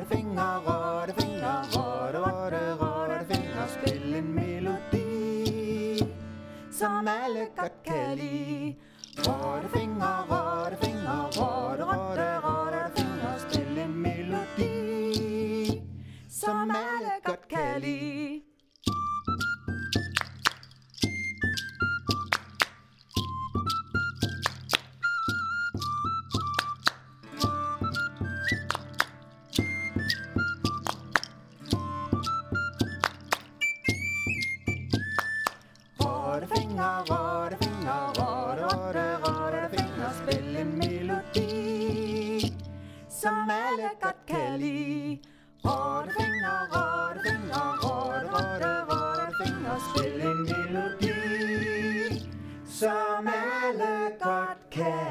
Rottefinger, rottefinger, rottefinger, spil en melodi, som alle godt kan lide. Rottefinger, rottefinger, rottefinger, spil en melodi, som alle godt kan lide. Rottefinger, rottefinger, rottefinger, spil en melodi, som alle godt kan lide. Rottefinger, rottefinger, rottefinger, spil en melodi, som alle godt kan